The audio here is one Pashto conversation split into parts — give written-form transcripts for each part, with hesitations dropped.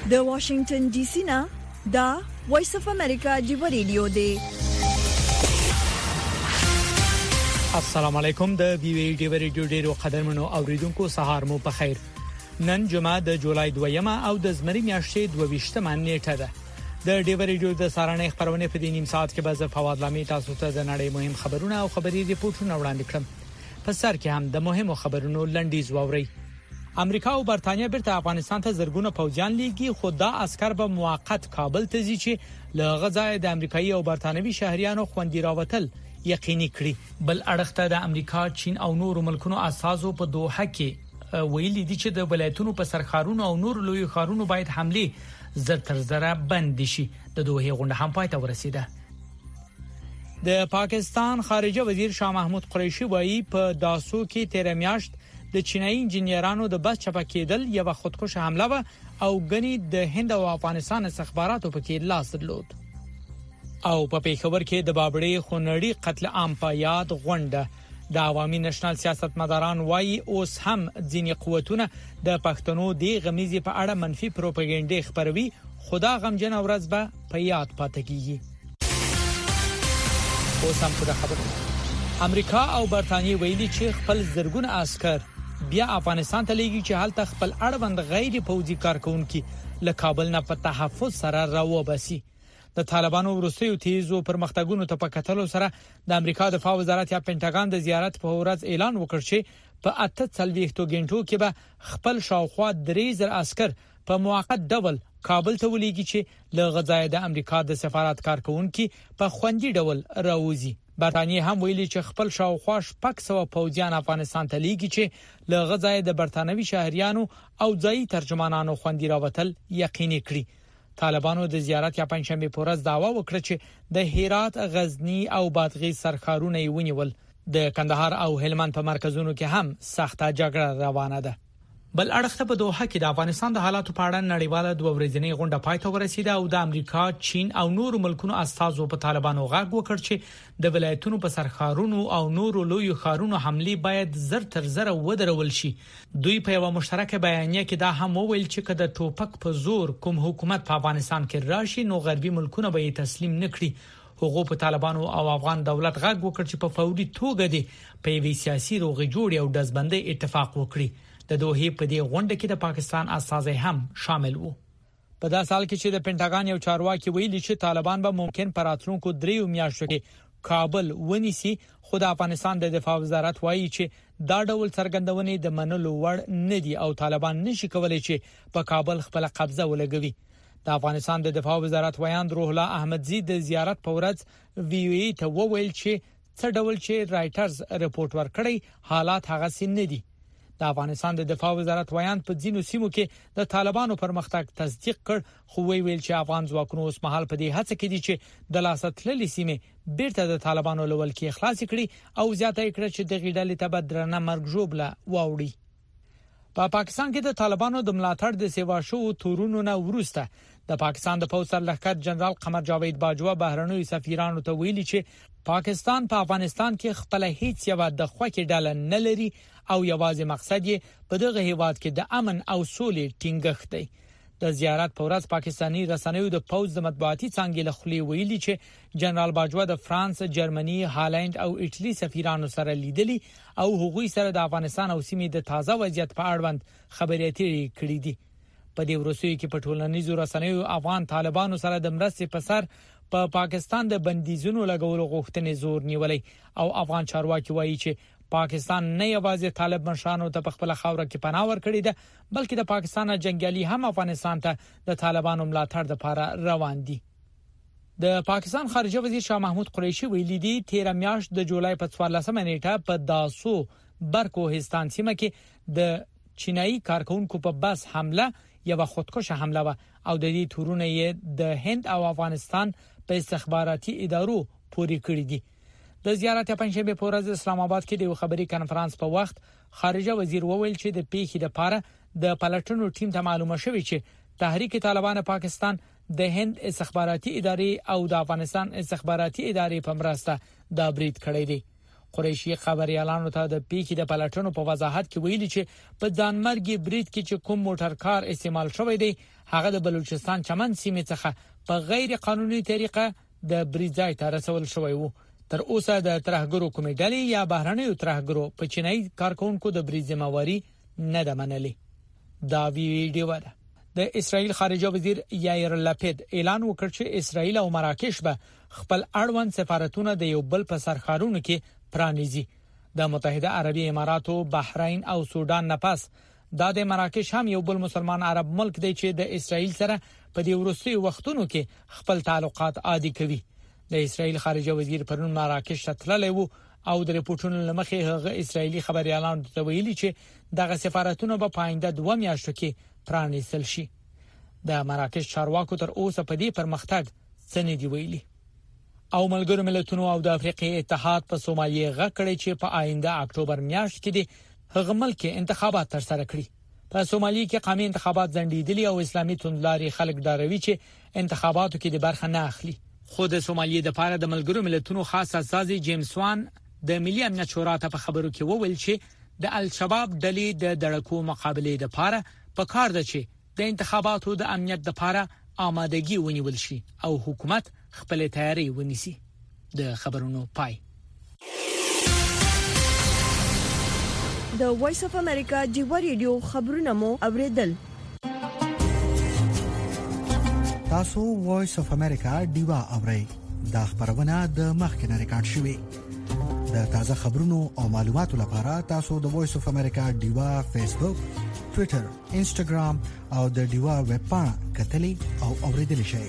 د واشنگټن ډي سي نه دا وایس اف امریکا دی ریډیو دی. السلام علیکم. د بي وی ډی ریډیو ډیرو قدرمنو اوریدونکو سهار مو په خیر. نن جمعه د جولای 2 او د زمری میاشتې 22 نیټه ده. د ډیو ریډیو د سارنې خبرونه په دې نیم ساعت کې به زه فواد لامي تاسو ته د نړۍ مهم خبرونه او خبري ریپورتونه وړاندې کړم. په سر کې هم د مهمو خبرونو لنډیز واوري. امریکا او برتانیا بیرته افغانستان ته زرګونه پوځیان لیږي، خو دا عسكر به موقت کابل ته ځي چې له غزا د امریکایي او برتانوي شهريانو خوندي راوتل یقیني کړي. بل اړخ ته د امریکا، چین او نورو ملکونو اساسو په دوحه کې ویلي دي چې د ولایتونو په سرخارونو او نور لوی خارونو باید حمله زر تر زره بند شي. د دوحه غونډه هم پای ته ورسیده. د پاکستان خارجه وزیر شاه محمود قریشي وایي په داسو کې 13 میاشت د چینایي انجنیرانو د بس چپه کېدل یو خودکش حمله و او غني د هند او افغانستان استخباراتو په کې لاس درلود. او په پیښور کې د بابړې خونړی قتل عام په یاد غونډه د عوامي نېشنل سیاستمداران وایي اوس هم ځینې قوتونه د پښتنو د غمیزي په اړه منفي پروپاګاندا خپروي. خدا غمجن ورځ به په یاد پاتې کیږي. اوس هم په خبره امریکا او برتانیې ویلي چې خپل زرګونه عسكر بیا افغانستان ته لیږي چې حالت خپل اړوند غیر پوځي کارکونکو له کابل نه په تحفظ سره راوباسي. د طالبانو وروستیو تیزو پرمختګونو ته په کتلو سره د امریکا دفاع وزارت یا پینټاګان د زیارت په ورځ اعلان وکړ چې په 48 غنټو کې به خپل شاوخوا 3000 عسكر په موقت ډول کابل ته ولېږي چې له غزا د امریکا د سفارت کارکونکو په خوندي ډول راوځي. برتانیې هم ویلي چې خپل شاوخوا 600 پوځیان افغانستان ته لیږي چې له غزا د برتانوي شهريانو او ځایي ترجمانانو خوندي راوتل یقیني کړي. طالبانو د زیارت یا پنځشنبه په ورځ دعوا وکړه چې د هرات، غزنی او بادغیس سرخارونه یې ونیول. د کندهار او هلمند په مرکزونو کې هم سخته جګړه روانه ده. بل اړخ ته په دوحه کې د افغانستان د حالاتو په اړه نړیواله دوه ورځنۍ غونډه پای ته ورسیده او د امریکا، چین او نورو ملکونو استازو په طالبانو غږ وکړ چې د ولایتونو په سرخارونو او نورو لوی خارونو حمله باید زر تر زره ودرول شي. دوی په یو مشترک بیانیه کې دا هم وویل چې کله ټوپک په زور کوم حکومت په افغانستان کې راشي نو غربي ملکونه به یې تسلیم نکړي. هغه په طالبانو او افغان دولت غږ وکړ چې په فوري توګه د پیوي سیاسي روغې جوړې او دزبندۍ اتفاق وکړي. د دوحه په دې غونډه کې د پاکستان استازي هم شامل وو. په دا سال کې چې د پینټاګان یو چارواکي ویلي چې طالبان به ممکن پر راتلونکو 3 میاشتو کې کابل ونیسي، خو د افغانستان د دفاع وزارت وایي چې دا ډول څرګندونې د منلو وړ نه دي او طالبان نشي کولای چې په کابل خپل قبضه ولګوي. د افغانستان د دفاع وزارت ویاند روح الله احمدزي د زیارت په ورځ وی وی ته وویل چې څه ډول چې رائټرز رپورت ورکړی حالات هغه سین نه دي. د افغانستان د دفاع وزارت ویاند په ځینو سیمو کې د طالبانو پرمختګ تصدیق کړ، خو ویل چې افغان ځواکونو اوس مهال په دې هڅه کې دي چې د لاستللې سیمې بیرته د طالبانو لول کې خلاص کړي او زیاته کړي چې د غیډلې تبدرنه مرګ جوړه واوړي. په پاکستان کې د طالبانو د ملاتړ د سیوا شو تورونو نه ورسته د پاکستان د پوځ سرلښکر جنرال قمر جاوید باجوا بهرنوي سفیرانو ته ویلي چې پاکستان په افغانستان کې خپل هیڅ یو د خوکې ډله نه لري او یوازې مقصد یې په دغه هیواد کې د امن او سولې ټینګښت دی. د زیارت په ورځ پاکستانی رسنیو د پوځ د مطبوعاتي څنګه له خلی ویلي چې جنرال باجوا د فرانس، جرمني، هالند او ایټالي سفیرانو سره لیدلي او هغوی سره د افغانستان او سیمې د تازه وضعیت په اړوند خبرې اترې کړې دي. په دې ورسوي کې په ټولنیزو رسنیو افغان طالبانو سره د مرستې په سر په پاکستان د بندیزونو لګولو غوښتنې زور نیولې او افغان چارواکي وایي چې پاکستان نه یوازې طالب مشرانو ته په خپل خاور کې پناه ورکړي ده بلکې د پاکستان جنگیالي هم افغانستان ته د طالبانو ملاتړ لپاره روان دي. د پاکستان خارجه وزیر شاه محمود قریشي ویلي دي 13 میاشت د جولای په 14 نیټه په داسو برکوهستان سیمه کې د چینایي کارکونکو په بس حمله یو خودکش حمله و او د دې تورونه یې د هند او افغانستان په استخباراتي ادارو پوري کړی دي. د زیارت پنځشنبه په ورځ اسلام آباد کې د خبري کانفرنس په وخت خارجه وزیر وویل چې د پیښې لپاره د پلټنو ټیم ته معلومه شوې چې تحریک طالبان پاکستان د هند استخباراتي ادارې او د افغانستان استخباراتي ادارې په مرسته دا برید کړی دی. قریشي خبريالانو ته د پیکي د پلټنو په وضاحت کې ویلي چې په ځانمرګي برید کې چې کوم موټر کار استعمال شوی دی هغه د بلوچستان چمن سیمې څخه په غیر قانوني طریقه د بریځای ته رسول شوی وو. تر اوسه د ترهګرو کومې ډلې یا بهرنیو ترهګرو په چینایي کارکونکو د بریځ ذمہواری نه ده منلې. دا ویډیو ده. د اسرائیل خارجه وزیر یایر لپید اعلان وکړ چې اسرائیل او مراکش به خپل اړوند سفارتونه د یو بل په سرخارونو کې پرانیزي. د متحده عربی اماراتو، بحرین او سودان نه پس د مراکش هم یو بل مسلمان عرب ملک دی چې د اسرائیل سره په دې وروستي وختونو کې خپل تعلقات عادي کوي. د اسرائیل خارجه وزیر پرون مراکش ته تللی وو او د ریپورتونو لمخې هغه اسرائیلي خبريالانو ته ویلي چې دغه سفارتونه په پاینده 2 میاشتو کې پرانیستل شي. د مراکش چارواکو تر اوسه په دې پرمختګ څه نه دی ویلي. او ملګرو ملتونو او د افریقای اتحاد په سومالیا غکړې چې په آینده اکتوبر میاشت کې د هغه ملک انتخابات ترسره کړي. په سومالیا کې قومي انتخابات ځنډیدلي او اسلامي توندلاري خلک داروي چې انتخاباتو کې د برخه نه اخلي. خود سومالیا د پاره د ملګرو ملتونو خاص استازي جیمز وان د ملي امنیت شورا ته په خبرو کې وویل چې د الشباب ډلې د دړکو مقابله د پاره په کار ده چې د انتخاباتو د امنیت د پاره آمادګي ونیول شي او حکومت خپل تیاری ونیسي. د خبرونو پای. د وایس اف امریکا دیو ریډیو خبرونه مو اوریدل. تاسو وایس اف امریکا دیوا اورئ. دا خبرونه د مخکنه ریکارډ شوې. د تازه خبرونو او معلوماتو لپاره تاسو د وایس اف امریکا دیوا فیسبوک، ټوئیټر، انسټاګرام او د دیوا ویب پاڼه کتلی او اوریدلی شئ.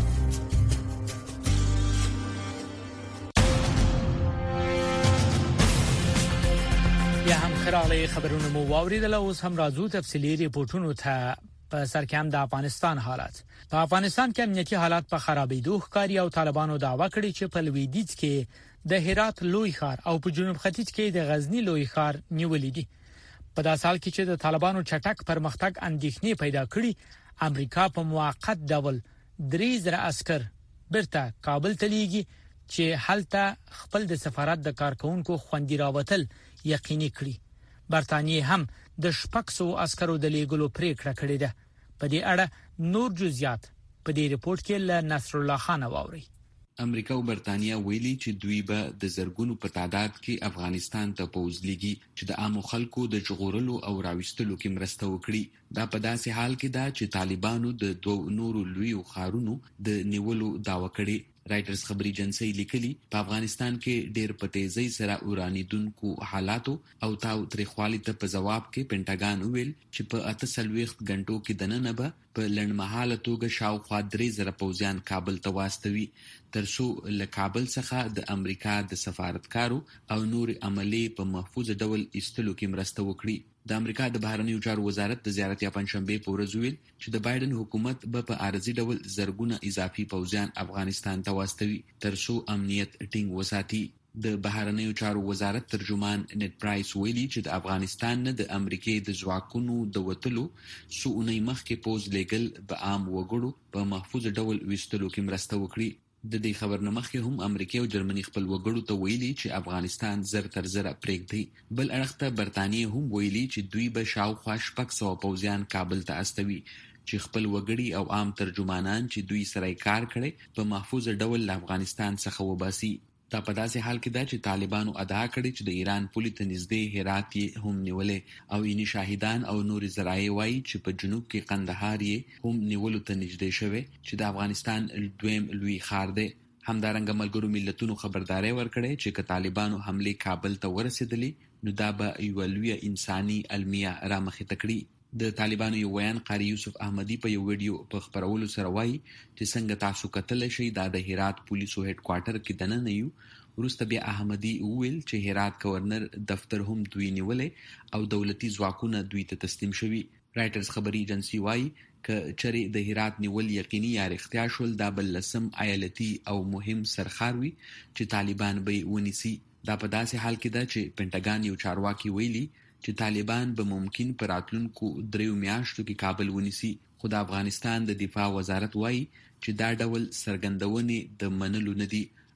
یا هم خراله خبرونه مو واوریدل. اوس هم راځو تفصیلی ریپورتونو ته. په سرکم د افغانستان حالات. په افغانستان کې امنیتي حالات په خرابېدو ښکاري او طالبانو دعوا کړې چې په لویدیځ کې د هرات لوی ښار او په جنوب ختیځ کې د غزنی لوی ښار نیولې دي. په داسې حال کې چې د طالبانو چټک پرمختګ اندېښنې پیدا کړې، امریکا په موقت ډول 3000 عسكر برته کابل ته لیږي چې هلته خپل د سفارت د کارکونکو خوندي راوتل یقیني کړي. برتانیې هم د 600 عسکرو د لیږلو پریکړه کړې ده. په دې اړه نور جزئیات په دې ریپورت کې له نصر الله خان واوري. امریکا او برتانیا ویلي چې دوی به د زرګونو په تعداد کې افغانستان ته پوځ لیږي چې د عامو خلکو د جغورلو او راوستلو کې مرسته وکړي. دا په داسې حال کې ده چې طالبانو د دوه نورو لویو ښارونو د نیولو دعوه کړې. رائټرز خبري ایجنسی لیکلي په افغانستان کې ډېر په تیزی سره اورانیدونکو حالاتو او تاو تریخوالي ته په جواب کې پینټاګان ویل چې په 48 غنټو کې دننه به په لړمحاله توګه شاوخوا 3000 پوځیان کابل ته واستوي ترڅو له کابل څخه د امریکا د سفارتکارو او نور عملی په محفوظ ډول ایستلو کې مرسته وکړي. د امریکا د بهرنیو چارو وزارت د زیارت یا پنځشنبه په ورځ ویل چې د بایدن حکومت به په عارضي ډول زرګونه اضافي پوځیان افغانستان ته واستوي ترڅو امنیت ټینګ وساتي. د بهرنیو چارو وزارت ترجمان نیټ پرایس ویلي چې د افغانستان نه د امریکای د ځواکونو د وټلو سونی مخکې پوز لیګل به عام وګړو په محفوظ ډول وستلو کې مرسته وکړي. د دې خبرنامه مخکې هم امریکا او جرمني خپل وګړو ته ویلي چې افغانستان زر تر زر پرېږدي. بل اړخ ته برتانیې هم ویلي چې دوی به شاوخوا 600 پوځیان کابل ته استوي چې خپل وګړي او عام ترجمانان چې دوی سره کار کړي په محفوظ ډول افغانستان څخه وباسي. دا په داسې حال کې ده چې طالبانو ادعا کړې چې د ایران پولې ته نږدې هرات یې هم نیولې او یې شاهدان او نور ذرایع وایي چې په جنوب کې قندهار یې هم نیولو ته نږدې شوی چې د افغانستان دویم لوی ښار دی. همدارنګه ملګرو ملتونو خبرداري ورکړې چې که طالبانو حمله کابل ته ورسېدلې نو دا به یو لوی انساني المیه رامخې تکړي. د طالبانو یو ویان قاری یوسف احمدی په یو ویډیو په خبرولو سره وایي چې څنګه تاسو کتل شئ دا د هرات پولیسو هډ کوارټر کې دننه یو. وروسته بیا احمدی ویل چې هرات گورنر دفتر هم دوی نیولې او دولتي ځواکونه دوی ته تسلیم شوي. رائټرز خبري ایجنسی وایي ک چری د هرات نیول یقیني یا اختیار شول دا بل لسم ایالتي او مهم سرخار وي چې طالبان به ونیسي. دا په داسې حال کې ده چې پینټاګان یو چارواکي ویلي چې طالبان به ممکن پر راتلونکو 3 میاشتو کې کابل ونیسي. خو د افغانستان د دفاع وزارت وایي چې دا ډول څرګندونې د منلو نه دي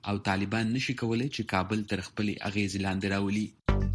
او طالبان نشي کولای چې کابل تر خپل اغیز لاندې راولي.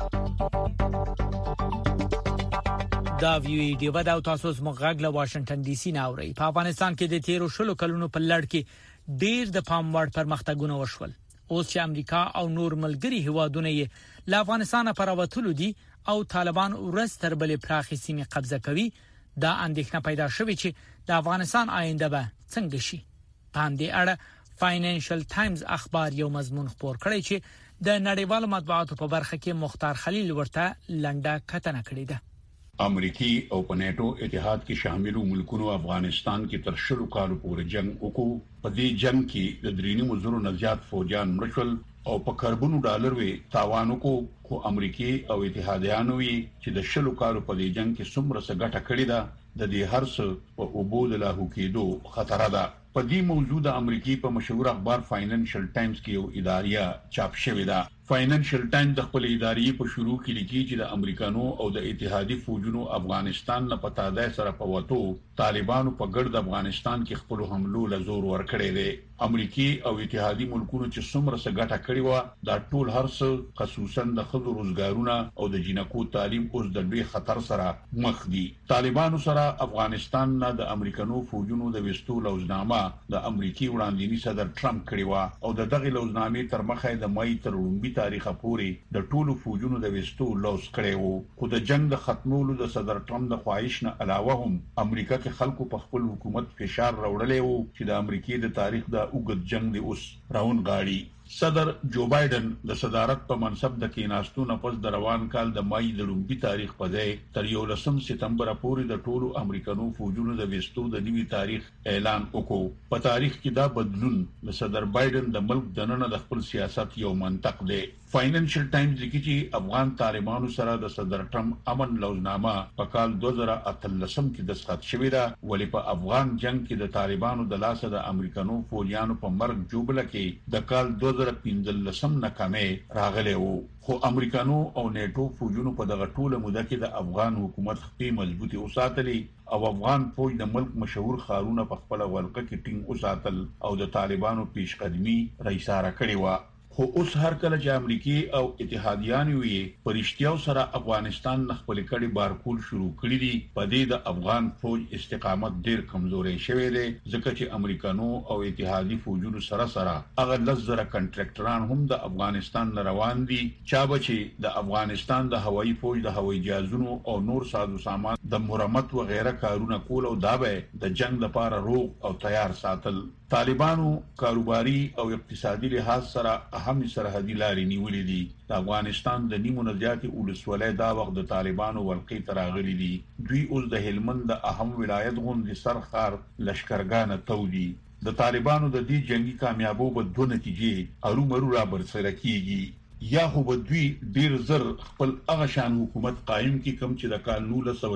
دا ویډیو به د تاسو مغاګ له واشنگټن ډي سي نه اوري. په افغانستان کې د 13 کلونو په لړ کې ډیر د پام وړ پرمختګونه وشول. اوس چې امریکا او نور ملګري هیوادونه یې له افغانستان پر راوتلو دي او طالبان ورستر بلې پراخي سیمې قبضه کوي، دا اندېښنه پیدا شوې چې د افغانستان آینده به څنګه شي. په همدې اړه فاینانشل ټایمز اخبار یو مضمون خپور کړی چې د نړیوالو مطبوعاتو په برخه کې مختار خلیل ورته لنډه کتنه کړې ده. امریکای او په نیټو اتحاد کې شاملو ملکونو افغانستان کې تر 10 کالو پورې جنگ وکړ. په دې جنگ کې د 3.0 نه زیات فوجان مړ شول او په کاربونو ډالر وی تاوان وکړ. خو امریکای او اتحادیانو وی چې د 10 کالو په دې جنگ کې څومره څه ګټه کړې ده، د دې هرڅ په اوبو د لاهو کېدو خطر ده. په دې موضوع د امریکای په مشهور اخبار فاینانشل ټایمز کې یو اداریه چاپ شوې ده. فاینانشل ټایمز د خپل ادارې په شروع کې لیکي چې د امریکانو او د اتحادي فوجونو افغانستان نه پتا ده سره په وټو طالبانو په ګرد افغانستان کې خپل حملو لزور ورکړي دي. امریکای او اتحادي ملکونو چې څومره څه ګټه کړې و دا ټول هرڅ خصوصا د خزو روزګارونه او د جنکو تعلیم اوس د لوی خطر سره مخ دي. طالبانو سره افغانستان نه د امریکانو فوجونو د وستو لوزنامه د امریکای وړاندینی صدر ټرمپ کړی و او د دغه لوزنامې تر مخه د مای تر لومبي تاریخ پورې د ټولو فوجونو د وستو لوز کړی وو. خو د جنگ د ختمولو د صدر ټرمپ د خواهش نه علاوه هم امریکا کې خلکو په خپل حکومت فشار راوړلی وو چې د امریکای د تاریخ د اوږد جنگ د اوس راون غاړي. صدر جو بایدن د صدارت په منصب د کېناستو نه پس د روان کال د مای د لومبي تاریخ په ځای تر 11 سپتمبر پورې د ټولو امریکانو فوجونو د وستو د نوي تاریخ اعلان وکړ. په تاریخ کې دا بدلون د صدر بایدن د ملک دننه د خپل سیاست یو منطق دی. فاینانشل ټایمز لیکي چې افغان طالبانو سره د صدر ټرمپ امن لوزنامه په کال 2013 کې دستخط شوې ده، ولې په افغان جنگ کې د طالبانو د لاسه د امریکانو فوجیانو په مرګ جوبله کې د کال 2015 نه کمې راغلي وو. خو امریکانو او نیټو فوجونو په دغه ټوله موده کې د افغان حکومت خپې مضبوطي وساتلې او افغان فوج د ملک مشهور خارونه په خپل ولقه کې ټینګ وساتل او د طالبانو پیشقدمي رئیساره کړې و. خو اوس هر کله چې امریکای او اتحادیان وي پرشتیاو سره افغانستان نه خپل کړي بارکول شروع کړی دي، په دې د افغان فوج استقامت ډیر کمزوري شوی دی ځکه چې امریکانو او اتحادي فوجونو سره هغه لزره کنټراکټران هم د افغانستان روان دي چې بچي د افغانستان د هوایي فوج د هوایي جهازونو او نور سازو سامان د مرمت و غیره کارونه کول او دا به د جنگ لپاره روغ او تیار ساتل. طالبانو کاروباري او اقتصادي لحاظ سره اهم سرحدي لارې نیولې دي. د افغانستان د نیمو نه زیاتې ولسوالۍ دا وخت د طالبانو ولقې ته راغلي دي. دوی اوس د هلمند د اهم ولایت غوندې سرخار لشکرګانه تودي. د طالبانو د دې جنگي کامیابو په دوه نتیجې ارومرو را برسره کیږي. یا خو به دوی ډیر زر خپل هغه شان حکومت قائم کی کم چې د کال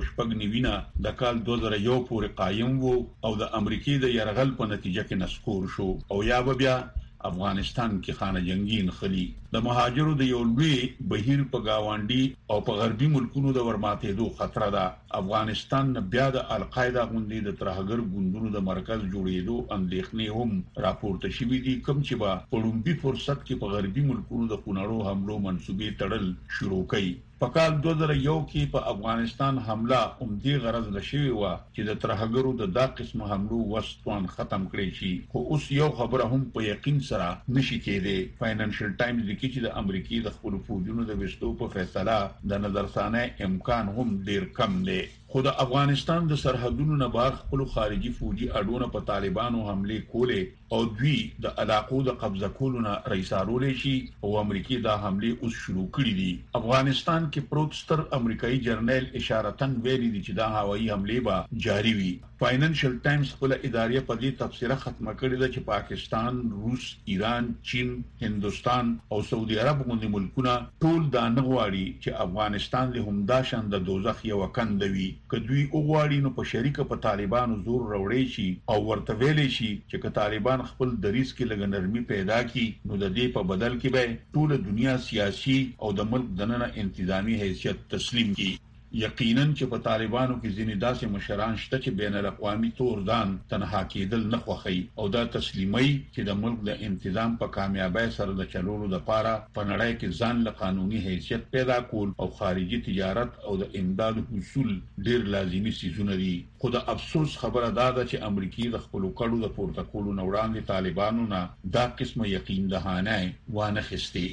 1999 د کال 2001 پورې قائم وو او د امریکای د يرغل په نتیجه کې نسکور شو، او یا به بیا افغانستان کې خانه جنگین خلی د مهاجرو د یو لوی بهیر په گاونډي او په غربي ملکونو د ورماتېدو خطر ده. افغانستان بیا د القاعده غونډې د ترهګر ګوندونو د مرکز جوړېدو اندېښنې هم راپورته شوې دي، کوم چې به په لومړي فرصت کې په غربي ملکونو د خونړو حملو منسوبې تړل شروع کړي. په کال 2001 کې په افغانستان حمله عمدي غرض لشي و چې د ترهګرو د دا قسم حملو وسطوان ختم کړي شي. خو اوس یو خبره هم په یقین سره نشي کېده. فاینانشل ټایمز لیکي چې د امریکای د خپل فوجونو د وستو په فیصله د نظرثانه امکان هم ډیر کم دی. خو د افغانستان د سرحدونو نه بهر خپل خارجي فوجي اډونه په طالبانو حمله کولې او دوی د علاقو د قبضه کولو نه رئیسارولې شي او امریکای دا حمله اوس شروع کړې دي. افغانستان کې پروتستر امریکایي جرنیل اشارتن ویلي دي چې دا هوایي حمله به جاری وي. فاینانشل ټایمز خپل ادارې په دې تفسیره ختمه کړې ده چې پاکستان، روس، ایران، چین، هندستان او سعودي عرب غوندي ملکونه ټول دا نه غواړي چې افغانستان له همدا شان د دوزخ یو کند وي. کدوی اوغواړي نو په شریکه په طالبانو زور راوړي شي او ورته ویلې شي چې که طالبان خپل دریس کې لږ نرمي پیدا کړي نو د دې په بدل کې به ټول دنیا سیاسي او د ملک دننه انتظامی حیثیت تسلیم کړي. یقینا چې په طالبانو کې ځینې داسې مشران شته چې بین الاقوامي توردان تنها کېدل نه خوښي او دا تسلیمي چې د ملک د انتظام په کامیابی سره د چلولو لپاره په نړۍ کې ځان له قانوني حیثیت پیدا کول او خارجي تجارت او د امداد حصول ډیر لازمي سيزونه دي. خو د افسوس خبره دا ده چې امریکای د خپل کړو د پروتوکول نوړاندې طالبانو نه دا قسمه یقین دهانه وانه خستي.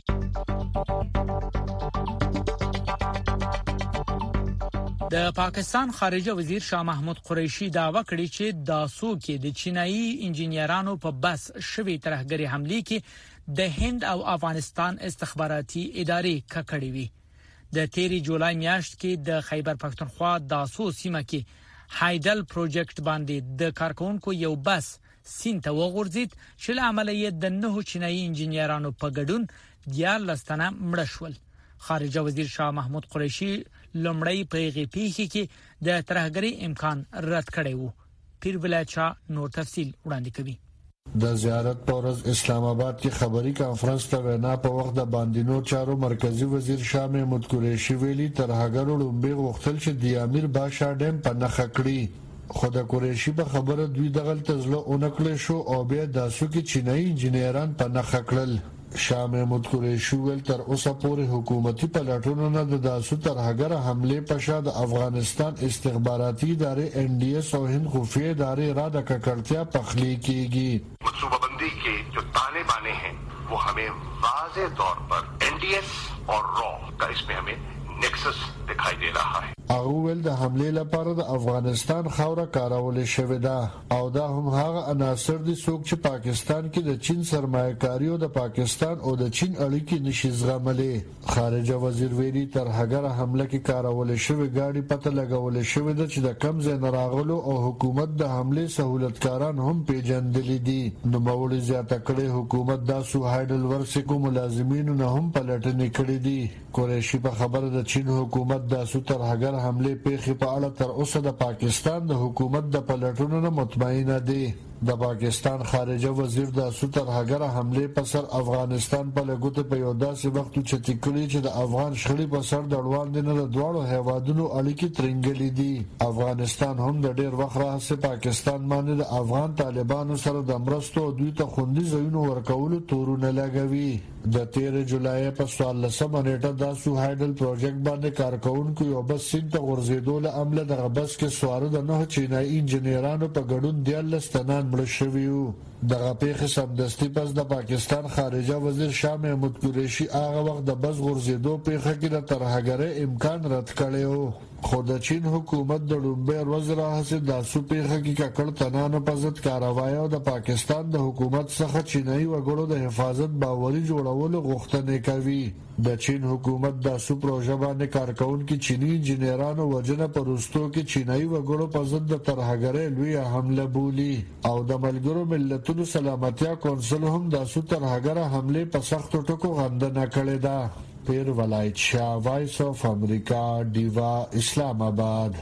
د پاکستان خارجه وزیر شاه محمود قریشي دعوا کړې چې داسو کې د چینایي انجنیرانو په بس شوی ترهګری حمله کې د هند او افغانستان استخباراتي ادارې ککړې وي. د 13 جولای میاشت کې د خیبر پختونخوا داسو سیمه کې هایډل پروجیکټ باندې د کارکونکو یو بس سین ته وغورځید چې له عملیات د 9 چینایي انجنیرانو په ګډون 14 تنه مړه شول. خارجه وزیر شاه محمود قریشي لومړی په غیپیخي کې د ترهګری امکان رد کړی وو. پیر ولایت شاه نور تفصیل وړاندې کوي. د زیارت پر ورځ اسلام آباد کې خبري کانفرنس ته وینا په وخت د باندینو چارو مرکزی وزیر شاه محمود قریشي ویلي ترهګرو لومبي غوښتل چې د امیر باشا ډیم په نخ کړی خو د قریشي په خبره دوی دغه تزله اونکړې شو او بیا داسو کې چینایي انجنیران په نخ کړل. شاه محمود قریشي ول تر اوسه پورې حکومتي پلټونو نه د داسو ترهګر حمله په شا د افغانستان استخباراتي ادارې ان ډي اس او هند خفیه ادارې را د ککړتیا پخلی کیږي. منصوبہ بندی کے جو تانے بانے ہیں وہ ہمیں واضح طور پر این ڈی ایس اور را کا اس میں ہمیں نیکسس دکھائی دے رہا ہے. هغه ول د حمله لپاره د افغانستان خوره کارول شوې ده او دا هم هغه عناصر دي څوک چې پاکستان کې د چین سرمایه‌کاري او د پاکستان او د چین اړیکې نشي زغملې. خارجه وزیر ویلي ترهګر حمله کې کارول شوې گاډي پته لګول شوې ده چې د کم ځای نه راغلو او حکومت د حمله سہولتکاران هم پیژندل دي. نو مولوی زیاته کړي حکومت د سوهایډل ورسکو ملازمینو نه هم پلټنې کړې دي. قریشي په خبره د چین حکومت د سو ترهګر حمله پیښې په اړه تر اوسه د پاکستان د حکومت د پلټونو نه مطمئنه دي. د پاکستان خارجه وزیر د سو ترهګر حمله په سر افغانستان په لګوت په یو داسې وخت چې تکړی چې د افغان شخړې په سر د اړوان دي نه د دوړو هیوادونو اړیکې ترنګلې دي. افغانستان هم د ډیر وخت راهیسې پاکستان باندې د افغان طالبانو سره د مرستو دوی ته خوندي ځایونو ورکولو تورونه لګوي. د 13 جولای په 14 نیټه د سوهایډل پروجیکټ باندې کارکونکو یو بس سین ته ورزیدو له عمله د غبس کې سوار د 9 چینایي انجنیرانو په ګډون 14 تنان مړه شوي وو. دغه پیښه سمدستي پس د پاکستان خارجه وزیر شاه محمود قریشي هغه وخت د بس غورځېدو پیښه کې د ترهګرۍ امکان رد کړی و. خو د چین حکومت د لومبۍ ورځ راهیسې داسو پیښه کې ککړ تنانو په ضد کاروایی او د پاکستان د حکومت څخه چینایي وګړو د حفاظت باوري جوړولو غوښتنې کوي. د چین حکومت داسو پروژه باندې کارکونکو چینی انجنیرانو وجنه په روستو کې چینایي وګړو په ضد د ترهګرۍ لوی حمله بولی او د ملګرو ملتونو سلامتیا کونسل هم داسو ترهګر حمله په سختو ټکو غندنه کړې ده. پیر ولایت شاه وایس اف امریکا دیوا اسلام آباد.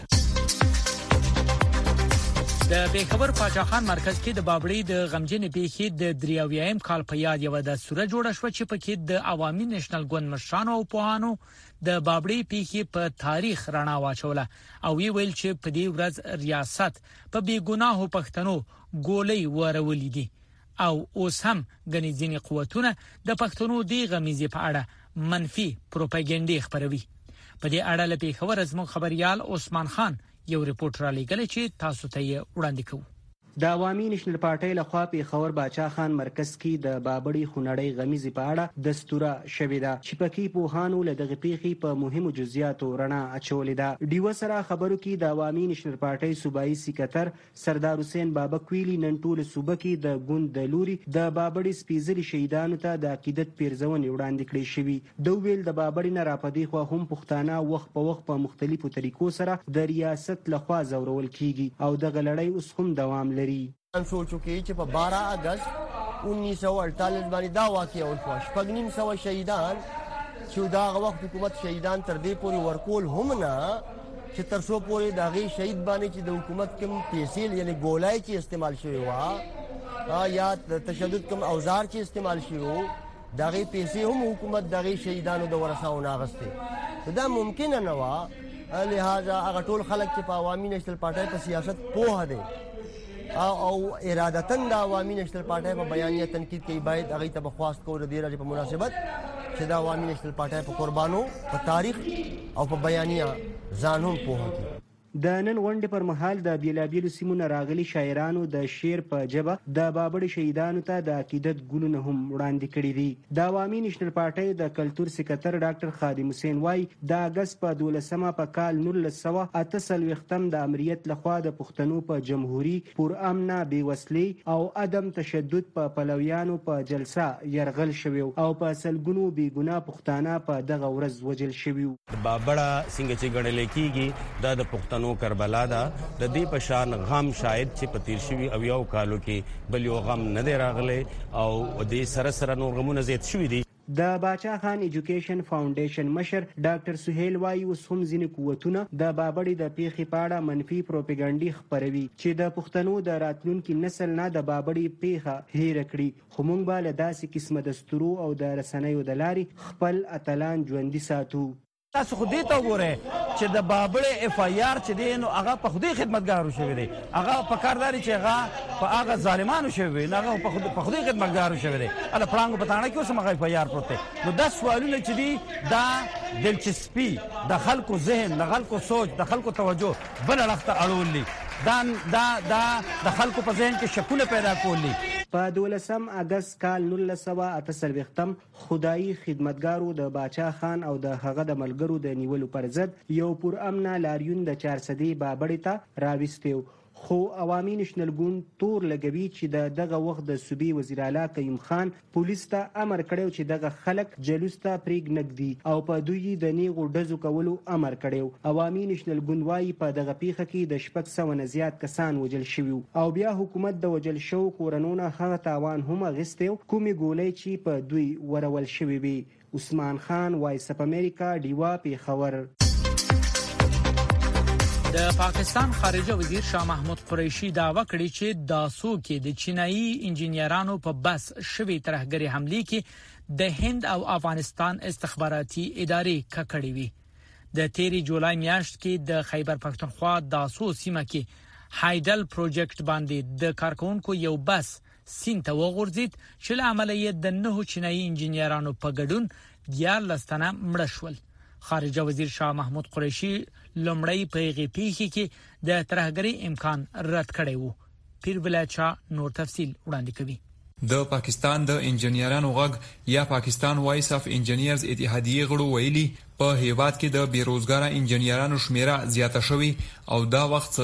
د پیښور پاچاخان مرکز کې د بابړې د غمجنې پیښې د 93 کال په یاد یو د سوره جوړه شو چې پکې د عوامي نېشنل ګوند مشرانو او پوهانو د بابړې پیښې په تاریخ رڼا واچوله او ویل چې په دې ورځ ریاست په بیګناهو پښتنو ګولۍ ورولې دي او اوس هم غني ځینې قوتونه د پښتنو دی غمیزې په اړه منفي پروپاګاندا خپروي. په دې اړه له پیښور زموږ خبريال عثمان خان یو ریپورت را لګل چې تاسو ته یې وړاندې کوو. د عوامي نېشنل پارټۍ لخوا پیښور باچا خان مرکز کې د بابړې خونړۍ غمیزې په اړه دستوره شوې ده چې پکې پوهانو له دغه پیښې په مهمو جزئیاتو رڼا اچولې ده. ډیوه سره خبرو کې د عوامي نېشنل پارټۍ صوبایي سکرټر سردار حسین بابک ویلي نن ټول صوبه کې د ګوند د لوري د بابړې سپېڅلي شهیدانو ته د عقیدت پیرزونې وړاندې کړې شوې. د ویل د بابړې نه راپدې خو هم پښتانه وخت په وخت په مختلفو طریقو سره د ریاست لخوا زورول کیږي او د غلړۍ اوس هم دوام لري. سوچو کې چې په 12 اگست 1948 باندې دا واقعه وشوه. 950 شهیدان چې دا وخت حکومت شهیدان تر دې پورې ورکول هم نه چې تر څو پورې دا غي شهید باندې چې د حکومت کوم پیسې یعنی ګولای چې استعمال شوی و یا تشدد کوم اوزار چې استعمال شوی دا غي پیسې هم حکومت دا غي شهیدانو د ورثاو ناغسته. دا ممکن نه و لہذا هغه ټول خلک چې په عوامي نېشنل پارټۍ په سیاست پوهه دي او ارادتاً د عوامي نېشنل پارټۍ په بیانیه تنقید کوي، باید هغوی ته به خواست کوو د دې راځي په مناسبت چې د عوامي نېشنل پارټۍ په قربانو، په تاریخ او په بیانیه ځان هم پوهه کړي. د نن غونډې پر مهال د بیلابیلو سیمو نه راغلي شاعرانو د شعر په ژبه د بابړې شهیدانو ته د عقیدت ګلونه هم وړاندې کړي دي. د عوامي نېشنل پارټۍ د کلتور سکرټر ډاکټر خادم حسین وایي د اګست په 12مه په کال 1948 د امریت لخوا د پښتنو په جمهوریت پرامنه بېوسلۍ او عدم تشدد په پلویانو په جلسه یرغل شوی او په سلګونو بېګناه پښتانه په دغه ورځ وژل شوي. بابړه څنګه چې ګڼل کېږي دا د پښتنو کربلا ده، د دې په شان غم شاید چې په تیر شوي او یو کالو کې بل یو غم نه دی راغلی او د سره سره نور غمونه زیات شوي دي. د باچا خان ایجوکیشن فاونډیشن مشر ډاکټر سهیل وایي اوس هم ځینې قوتونه د بابړې د پیښې په اړه منفي پروپاګاندا خپروي چې د پښتنو د راتلونکي نسل نه د بابړې پیښه هېره کړي، خو موږ به له داسې قسمه دستورو او د رسنیو د لارې خپل اتلان ژوندي ساتو. تاسو خو دې ته وګورئ چې د بابړې اف آی آر چې دی نو هغه په خودي خدمتګارو شوی دی، هغه په کارداري چې هغه په هغه ظالمانو شوی نه، هغه په خودي خدمتګارو شوی دی. اله پړانګ په تاڼه کې اوس هغه اف آی آر پروت دی. نو دا سوالونه چې دي دا دلچسپي د خلکو ذهن، د خلکو سوچ، د خلکو توجه بل اړخ ته اړول دي. دا د خلکو په ذهن کې شکونه پیدا کول دي. په 12 اگست کال 1948 خدایي خدمتګارو د باچا خان او د هغه د ملګرو د نیولو پر ضد یو پرامنه لاریون د 400 بابړې ته راوستیو، خو عوامي نېشنل ګوند تور لګوي چې دغه وخت د صوبې وزیر اعلی قیوم خان پولیس ته امر کړی چې دغه خلک جلوس ته پرېږدي او په دوی د نیغو ډزو کولو امر کړی. عوامي نېشنل ګوند وایي په دغه پیښه کې د 600 نه زیات کسان وژل شوي او بیا حکومت د وژل شوو کورنونو هغه تاوان هم اخیستی کومې ګولۍ چې په دوی ورول شوي وي. عثمان خان، وایس اف امریکا، ډیوا، پیښور. د پاکستان خارجه وزیر شاه محمود قریشي دعوه کړې چې داسو کې د چینایي انجنیرانو په بس شوی ترهګری حمله کې د هند او افغانستان استخباراتي ادارې ککړې وي. د 13 جولای میاشت کې د خیبر پختونخوا داسو سیمه کې هایډل پروجیکټ باندې د کارکونکو یو بس سین ته وغورځید چې له عملیه د 9 چینایي انجنیرانو په ګډون 14 تنه مړه شول. خارجه وزیر شاه محمود قریشي لومړی په غیپیږي کې د ترهګری امکان رد کړی وو. پیر ولایچا نور تفصیل وړاندې کوي. د پاکستان د انجنیرانو غږ یا پاکستان وایس اف انجینیرز اتحادیه غړو ویلي په هیواد کې د بیروزګار انجنیرانو شمیره زیاته شوې او دا وخت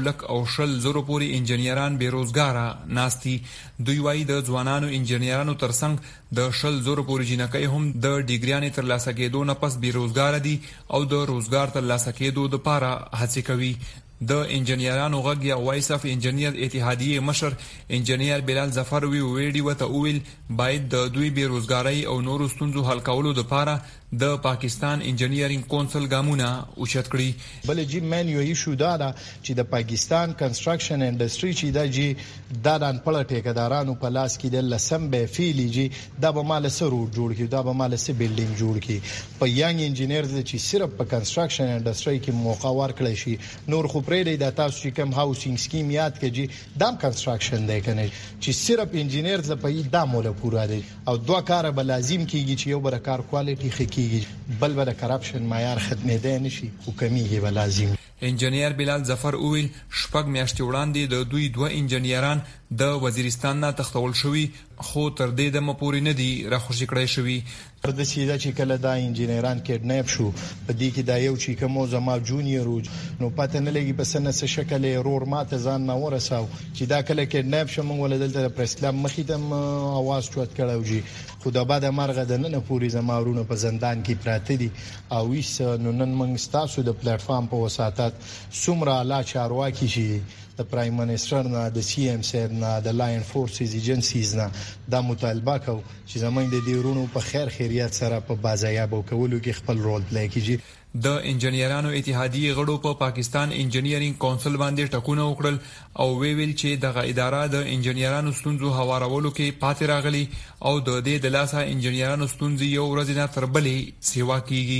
1,00,000 پورې انجنیران بیروزګار ناستي. دوی وایي د ځوانانو انجنیرانو ترڅنګ د 100,000 پورې جنکۍ هم د ډیګریانې ترلاسه کېدو نه پس بیروزګار دي او د روزګار ترلاسه کېدو لپاره هڅې کوي. د انجنیرانو غږ یا وایس اف انجینیر اتحادیه مشر انجنیر بلال ظفر ویډیو ته ویل باید د دوی بیروزګاری او نورو ستونزو حل کولو لپاره د پاکستان انجینیرینګ کونسل ګامونه اوچت کړي. بل جی مین یو ایشو دا چې د پاکستان کنستراکشن انډستری چې دا جی دادان په ټیکدارانو په لاس کې د لسم به فیلی جی دا به مال سره جوړ کی، دا به مال سره بلډینګ جوړ کی. په یانګ انجینیر چې صرف په کنستراکشن انډستری کې موقع ورکړی شي، نور خو پرې د تاسو چې کوم هاوسینګ سکیم یاد کړي دام کنستراکشن دی کنه چې صرف انجینیر ز په دا مولا پورا دی او دوه کار به لازم کیږي چې یو بر کار کوالټي خکېږي بل بل کرپشن معیار ختمېدای نشي او کمیږي به لازم. انجنیر بلال ظفر اویل شپږ میاشتې وړاندې د دوی دوه انجنیران د وزیرستان نه تختول شوی خو تر دې د مپوري نه دی راخوشي کړی شوی. د سیده چې کله دا انجنیران کډنیپ شو په دې کې دا یو چې کوم زما جونیئر نو پته نه لګي په سن څه شکل رور ماته ځان نه ورساو چې دا کله کډنیپ شوم ولدل پر اسلام مخې ته आवाज چوت کړو جی خدا بعد مرغه د نن پوری زمارونه په زندان کې پراته دي او ویس نو نن موږ تاسو د پلیټ فارم په وساتت سمرا لا چارواکي شي د پرایم منسٹر نه د سی ام سر نه د لاین فورسز ایجنسیز نه دا مطالبه کو چې زمونږ د دیرونو په خیر خیریت سره په بازایاب او کولو کې خپل رول پلی کیږي. د انجنیرانو اتحادیه غړو په پاکستان انجینیرینګ کونسل باندې ټکونه وکړل او ویل چې دغه اداره د انجنیرانو ستونزو هوارولو کې پاتې راغلي او د دې د لاسه انجنیرانو ستونزې یو ورځ نه تر بلې سیوا کیږي.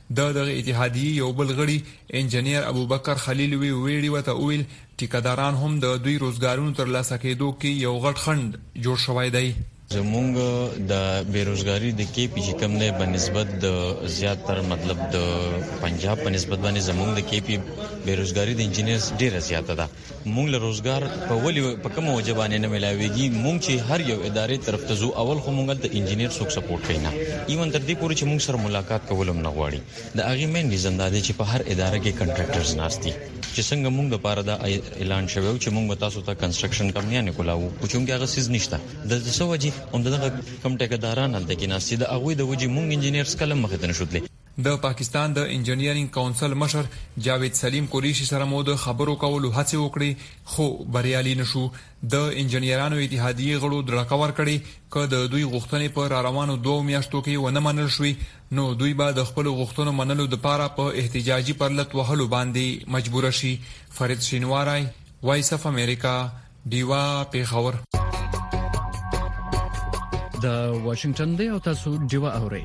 د اتحادیه یو بل غړي انجنیر ابوبکر خلیل ویډیو وته ویل ټیکداران هم د دوی روزګارونو تر لاسه کېدو کې یو غټ خند جوړ شوی دی. زمونږ د بیروزګاری د کې پی کم نه بنسبت د زیات تر مطلب د پنجاب په نسبت باندې زمونږ د کې پی بیروزګاری د انجینرز ډیره زیاته ده. مونږ له روزګار په ولي په کومه وجبانه نه ملاويږي. مونږ چې هر یو ادارې طرف ته زو اول خو مونږ د انجینر څوک سپورټ کینا ایون تر دې پورې چې مونږ سره ملاقات کولم نه غواړي. د اغه مین ریزن دا دی چې په هر اداره کې کنټراکټرز ناشتي چې څنګه مونږ د پاره دا اعلان شوی چې مونږ تاسو ته کنستراکشن کمپنیانه کولاو چې هغه سیز نشته د څه وجه همدغه کم ټیکداران هلته کې ناشتي د هغه د وجه مونږ انجینرز کلم مخ ته نشوتلې. د پاکستان د انجینیرینګ کونسل مشر جاوید سلیم قریشی سره مو د خبرو کولو هڅه وکړي خو بریالي نشو. د انجینیرانو اتحادیه غړو درکور کړي ک د دوی غوښتنې په روانو 2 میاشتو کې ونه منل شوې نو دوی به د خپل غوښتنو منلو لپاره په احتجاجي پرلط وهلو باندې مجبور شي. فرید شینواری، وایس اف امریکا، دیوا پیښور. د واشنگټن دی او تاسو دیوا اورئ.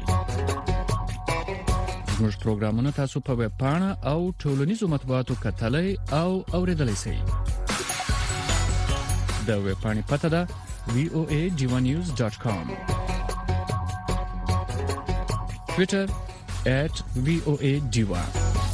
زموږ پروګرامونه تاسو په ویب پاڼه او ټولنیزو مطبوعاتو کتلای او اوریدلای شئ. د ویب پاڼې پته ده voadivanews.com. Twitter @voadiva.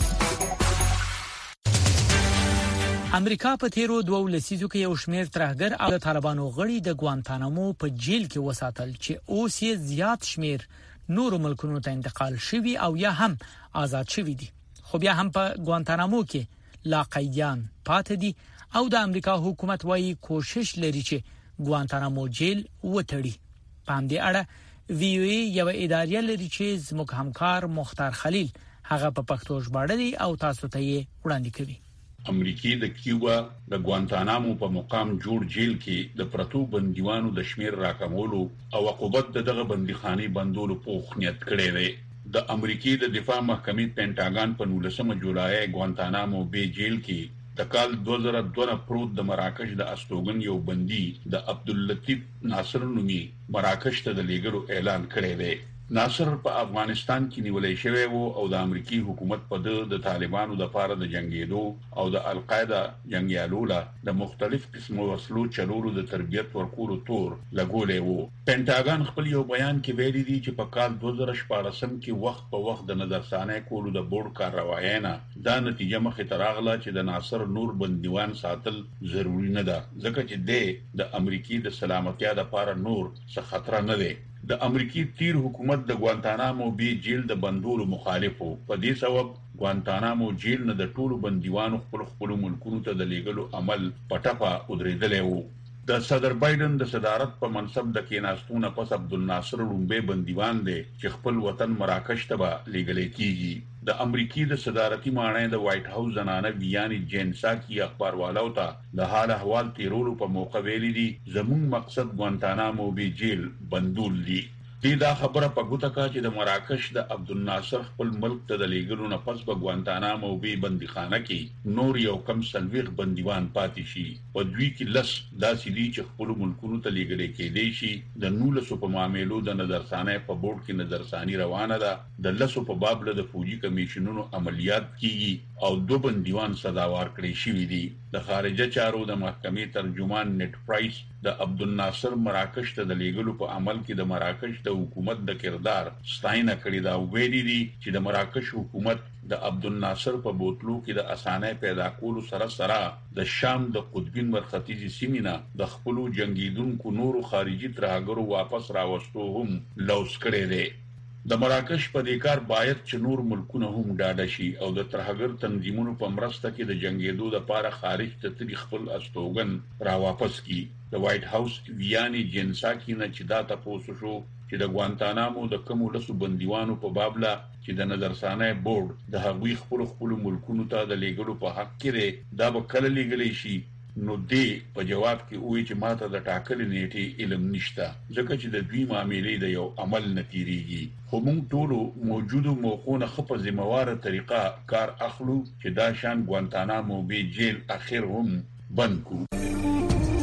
امریکا په تیرو 2 لسیزو کې یو شمېر ترهګر او طالبانو غړي د ګوانتانامو په جیل کې وساتل چې اوس یې زیات شمېر نورو ملکونو ته انتقال شوی او یا هم آزاد شوی دي. خو بیا هم په ګوانتانامو کې لا قیدیان پاتې دي او د امریکا حکومت وايي کوشش لري چې ګوانتانامو جیل وتړي. په همدې اړه وی او ای یو ادارې لري چې زموږ همکار مختار خلیل هغه په پښتو ژباړلی او تاسو ته یې وړاندې کوي. امریکای د کیوبا د ګوانتانامو په مقام جوړ جیل کې د پرتو بندیوانو د شمیر راکمولو او عقوبت دغه بندیخانه بندولو په نیت کړی دی. د امریکای د دفاع محکمې پینټاګان په 19 جولای ګوانتانامو بی جیل کې د کال 2002 پروت د مراکش د استوګن یو بندي د عبداللطیف ناصر نومي مراکش ته د لیګلو اعلان کړی دی. ناصر په افغانستان کې نیولای شوی وو او د امریکای حکومت په د طالبانو د پاره د جنگیدو او د القاعده جنگیالو له د مختلف قسمو وسلو چلولو د تربیت ورکولو تور لګولې وو. پینټاګان خپل یو بیان کې ویلي دی چې په کال 2014 کې وخت په وخت د نظرثانه کولو د بورډ کاروایانه دا نتیجه مخې ته راغله چې د ناصر نور بندیوان ساتل ضروری نه ده ځکه چې د امریکای د سلامتیا لپاره نور څه خطر نه دی. د امریکای تیر حکومت د ګوانتانامو بی جیل د بندولو مخالفو په دې سبب ګوانتانامو جیل نه د ټولو بندیوانو خپل ملکونو ته د لیګلو عمل پټپا ودرېدلې وو. د صدر بایدن د صدارت په منصب د کېناستونه پس عبدالناصر لومبه بندیوان دی چې خپل وطن مراکش ته لیګلې کیږي. د امریکای د صدارتي مانای د وایټ هاوس زنانه ویانی جینسا کی اخباروالو ته د حال احوال تیرولو په موقع ویلي دي زموږ مقصد ګوانتانامو بی جیل بندول دي. دا خبره په ګوته کا چې د مراکش د عبدالناصر خپل ملک ته د لیګلو نه پس په ګوانتانامو بی بندیخانه کې نور یو کم سلويخ بندیوان پاتې شي. په دوی کې لس داسې دي چې خپل ملکونو ته لیګل کېدي شي. د 19 په معاملو د نظرثانه په بورډ کې نظرثانی روانه ده. د لسو په باب له فوجي کمیشنونو عملیات کیږي او 2 بندیوان صداوار کړی شوی دي. د خارجه چارو د محکمې ترجمان نیټ پرایس د عبدالناصر مراکش ته د لیګلو په عمل کې د مراکش د حکومت د کردار ستاینه کړې دا ویلي دي چې د مراکش حکومت د عبدالناصر په بوتلو کې د اسانه پیدا کولو سره د شام د قطبین مرختیزي سیمینا د خپل جنگیدونکو نورو خارجي ترهګرو واپس راوستو هم لوس کړی دی. د مراکش په دې کار باید چې نور ملکونه هم ډاډه شي او د ترهګر تنظیمونو په مرسته کې د جنگیدو لپاره خارج ته خپل استوګن را واپس کی. د وایټ هاوس ویانی جینسا کی نه چې دا تاسو شو چې د ګوانتانامو د کوم لسو بندیوانو په بابله چې د نظرثانه بورډ د هغوی خپل ملکونو ته د لیګلو په حق کې دا به کله لیګلې شي. نو دې په جواب کې وایي چې ماته د ټاکلې نیټې علم نشته ځکه چې د دوی معاملې د یو عمل نتیریږي. خو موږ ټول موجودو موقعونه خپل ذمہواره طریقه کار اخلو چې دا شان ګوانتانامو بی جیل اخر هم بند کو.